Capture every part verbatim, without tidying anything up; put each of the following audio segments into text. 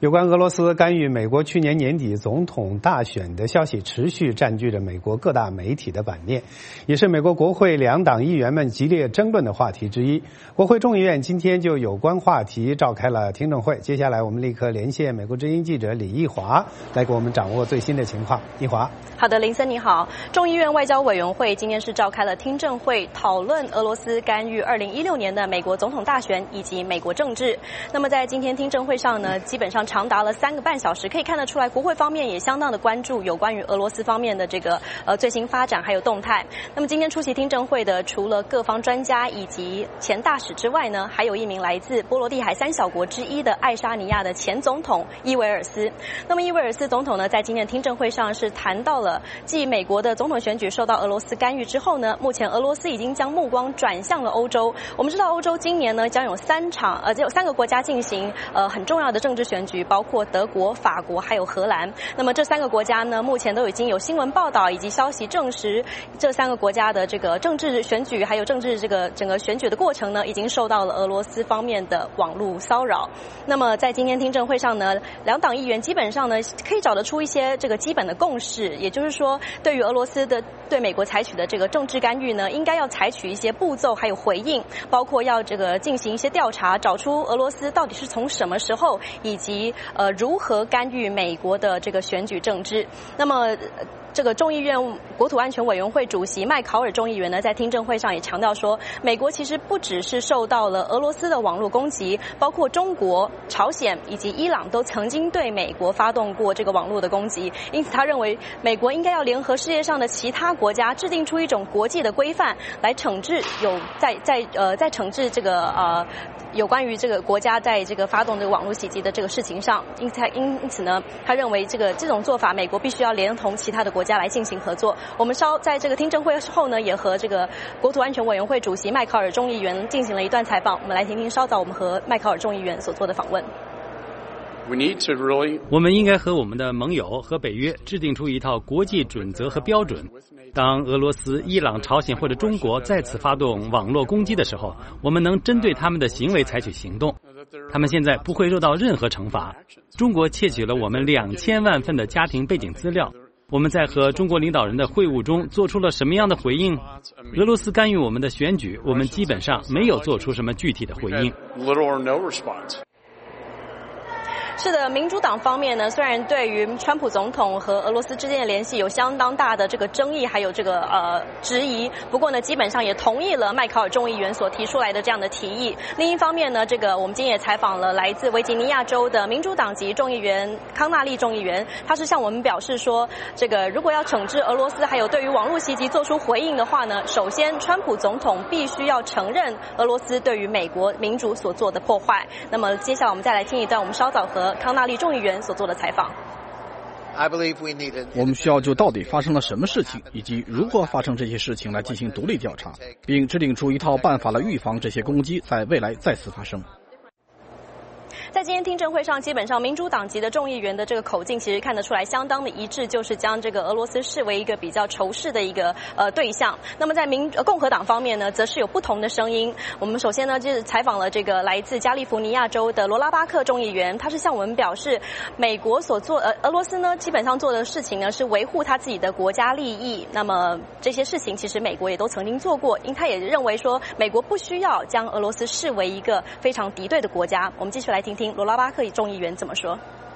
有关俄罗斯干预美国去年年底总统大选的消息持续占据着美国各大媒体的版面，也是美国国会两党议员们激烈争论的话题之一。国会众议院今天就有关话题召开了听证会，接下来我们立刻连线美国之音记者李义华，来给我们掌握最新的情况。义华。 好的，林森你好。众议院外交委员会今天是召开了听证会，讨论俄罗斯干预二零一六年的美国总统大选以及美国政治。那么在今天听证会上呢，基本上长达了三个半小时，可以看得出来，国会方面也相当的关注有关于俄罗斯方面的这个呃最新发展还有动态。那么今天出席听证会的，除了各方专家以及前大使之外呢，还有一名来自波罗的海三小国之一的爱沙尼亚的前总统伊维尔斯。那么伊维尔斯总统呢，在今天听证会上是谈到了，继美国的总统选举受到俄罗斯干预之后呢，目前俄罗斯已经将目光转向了欧洲。我们知道欧洲今年呢将有三场呃只有三个国家进行呃很重要的政治选举，包括德国、法国还有荷兰。那么这三个国家呢，目前都已经有新闻报道以及消息证实，这三个国家的这个政治选举还有政治这个整个选举的过程呢，已经受到了俄罗斯方面的网络骚扰。那么在今天听证会上呢，两党议员基本上呢可以找得出一些这个基本的共识，也就是说，对于俄罗斯的对美国采取的这个政治干预呢，应该要采取一些步骤还有回应，包括要这个进行一些调查，找出俄罗斯到底是从什么时候以及呃如何干预美国的这个选举政治。那么这个众议院国土安全委员会主席麦考尔众议员呢，在听证会上也强调说，美国其实不只是受到了俄罗斯的网络攻击，包括中国、朝鲜以及伊朗都曾经对美国发动过这个网络的攻击。因此他认为美国应该要联合世界上的其他国家，制定出一种国际的规范，来惩治有在在呃在惩治这个呃有关于这个国家在这个发动这个网络袭击的这个事情上。因此因因此呢，他认为这个这种做法，美国必须要连同其他的国家来进行合作。我们稍在这个听证会后呢，也和这个国土安全委员会主席麦考尔众议员进行了一段采访。我们来听听稍早我们和麦考尔众议员所做的访问。 我们应该和我们的盟友和北约制定出一套国际准则和标准。当俄罗斯、伊朗、朝鲜或者中国再次发动网络攻击的时候，我们能针对他们的行为采取行动。他们现在不会受到任何惩罚。中国窃取了我们两千万份的家庭背景资料。我们在和中国领导人的会晤中做出了什么样的回应？俄罗斯干预我们的选举，我们基本上没有做出什么具体的回应。 是的，民主党方面呢，虽然对于川普总统和俄罗斯之间的联系有相当大的这个争议，还有这个呃质疑，不过呢，基本上也同意了麦考尔众议员所提出来的这样的提议。另一方面呢，这个我们今天也采访了来自维吉尼亚州的民主党籍众议员康纳利众议员，他是向我们表示说，这个如果要惩治俄罗斯，还有对于网络袭击做出回应的话呢，首先川普总统必须要承认俄罗斯对于美国民主所做的破坏。那么接下来我们再来听一段我们稍早和康纳利众议员所做的采访。 我们需要就到底发生了什么事情，以及如何发生这些事情来进行独立调查，并制定出一套办法来预防这些攻击在未来再次发生。 在今天听证会上，基本上民主党籍的众议员的这个口径其实看得出来相当的一致，就是将这个俄罗斯视为一个比较仇视的一个呃对象。那么在民共和党方面呢，则是有不同的声音。我们首先呢就是采访了这个来自加利福尼亚州的罗拉巴克众议员，他是向我们表示，美国所做呃俄罗斯呢基本上做的事情呢是维护他自己的国家利益。那么这些事情其实美国也都曾经做过，因他也认为说美国不需要将俄罗斯视为一个非常敌对的国家。我们继续来听听罗拉巴克众议员怎么说。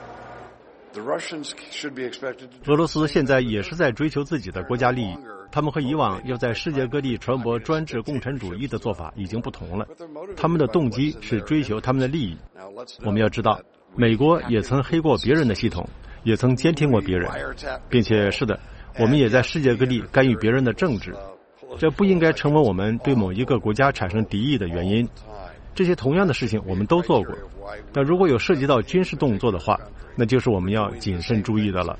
俄罗斯现在也是在追求自己的国家利益，他们和以往要在世界各地传播专制共产主义的做法已经不同了，他们的动机是追求他们的利益。我们要知道，美国也曾黑过别人的系统，也曾监听过别人，并且是的，我们也在世界各地干预别人的政治，这不应该成为我们对某一个国家产生敌意的原因。这些同样的事情我们都做过，但如果有涉及到军事动作的话，那就是我们要谨慎注意的了。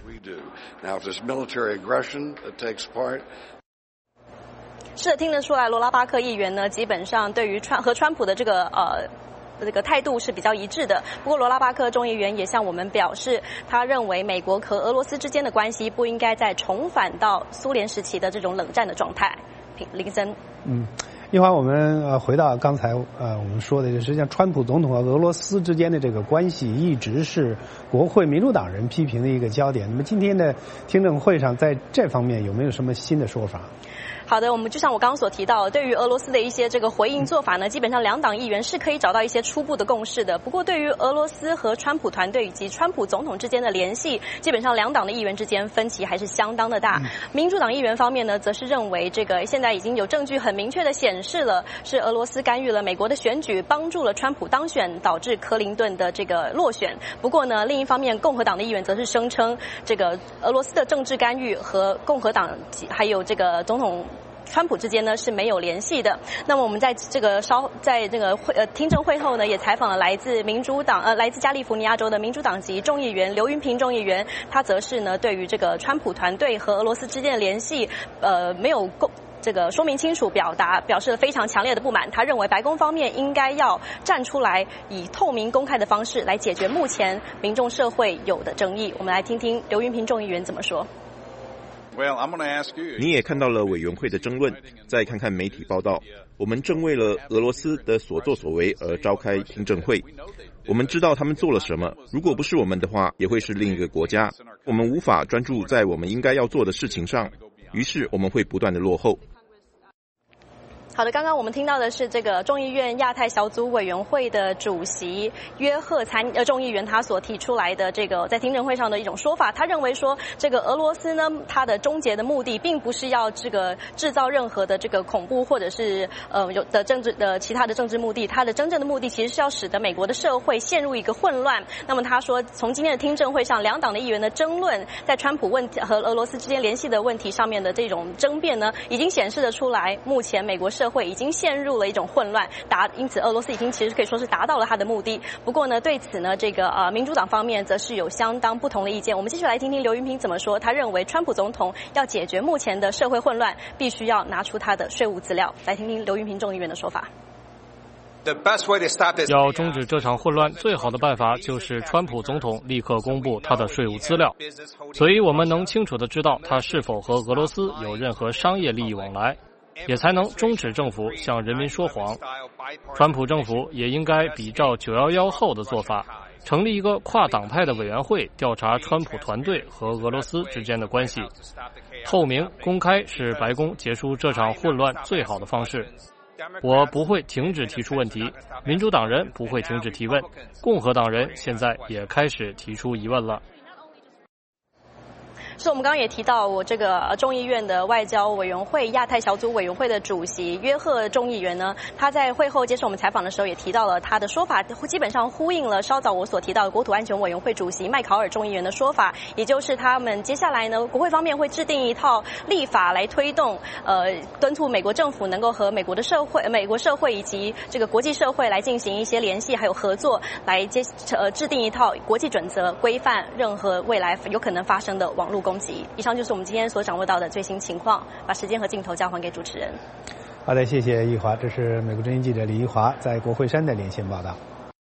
是的，听得出来，罗拉巴克议员呢，基本上对于川和川普的这个呃这个态度是比较一致的。不过罗拉巴克众议员也向我们表示，他认为美国和俄罗斯之间的关系不应该再重返到苏联时期的这种冷战的状态。林森， 嗯。 一会儿我们呃回到刚才呃我们说的，实际上川普总统和俄罗斯之间的这个关系一直是国会民主党人批评的一个焦点。那么今天的听证会上，在这方面有没有什么新的说法？ 好的，我们就像我刚刚所提到，对于俄罗斯的一些这个回应做法呢，基本上两党议员是可以找到一些初步的共识的。不过，对于俄罗斯和川普团队以及川普总统之间的联系，基本上两党的议员之间分歧还是相当的大。民主党议员方面呢，则是认为这个现在已经有证据很明确的显示了，是俄罗斯干预了美国的选举，帮助了川普当选，导致克林顿的这个落选。不过呢，另一方面，共和党的议员则是声称，这个俄罗斯的政治干预和共和党还有这个总统川普之间呢是没有联系的。那么我们在这个稍在这个会呃听证会后呢，也采访了来自民主党呃来自加利福尼亚州的民主党籍众议员刘云平众议员，他则是呢对于这个川普团队和俄罗斯之间的联系呃没有够。这个说明清楚，表达表示了非常强烈的不满。他认为白宫方面应该要站出来，以透明公开的方式来解决目前民众社会有的争议。我们来听听刘云平众议员怎么说。 你也看到了委员会的争论，再看看媒体报道，我们正为了俄罗斯的所作所为而召开听证会。我们知道他们做了什么，如果不是我们的话，也会是另一个国家。我们无法专注在我们应该要做的事情上，于是我们会不断的落后。 好的，刚刚我们听到的是这个众议院亚太小组委员会的主席约赫参呃众议员他所提出来的这个在听证会上的一种说法。他认为说，这个俄罗斯呢，它的终结的目的并不是要这个制造任何的这个恐怖或者是呃有的政治的其他的政治目的，它的真正的目的其实是要使得美国的社会陷入一个混乱。那么他说，从今天的听证会上，两党的议员的争论，在川普问题和俄罗斯之间联系的问题上面的这种争辩呢，已经显示了出来，目前美国社会社会已经陷入了一种混乱，达因此俄罗斯已经其实可以说是达到了它的目的。不过呢，对此呢，这个呃民主党方面则是有相当不同的意见。我们继续来听听刘云平怎么说。他认为川普总统要解决目前的社会混乱，必须要拿出他的税务资料。来听听刘云平众议员的说法。 要终止这场混乱，最好的办法就是川普总统立刻公布他的税务资料，所以我们能清楚地知道他是否和俄罗斯有任何商业利益往来，也才能终止政府向人民说谎。川普政府也应该比照九一一后的做法，成立一个跨党派的委员会，调查川普团队和俄罗斯之间的关系。透明公开是白宫结束这场混乱最好的方式。我不会停止提出问题，民主党人不会停止提问，共和党人现在也开始提出疑问了。 是我们刚刚也提到，我这个众议院的外交委员会亚太小组委员会的主席约赫众议员呢，他在会后接受我们采访的时候也提到了他的说法，基本上呼应了稍早我所提到的国土安全委员会主席麦考尔众议员的说法，也就是他们接下来呢，国会方面会制定一套立法来推动，呃，敦促美国政府能够和美国的社会、美国社会以及这个国际社会来进行一些联系，还有合作，来接呃制定一套国际准则，规范任何未来有可能发生的网络攻击。以上就是我们今天所掌握到的最新情况，把时间和镜头交还给主持人。 好的，谢谢易华，这是美国之音记者李易华在国会山的连线报道。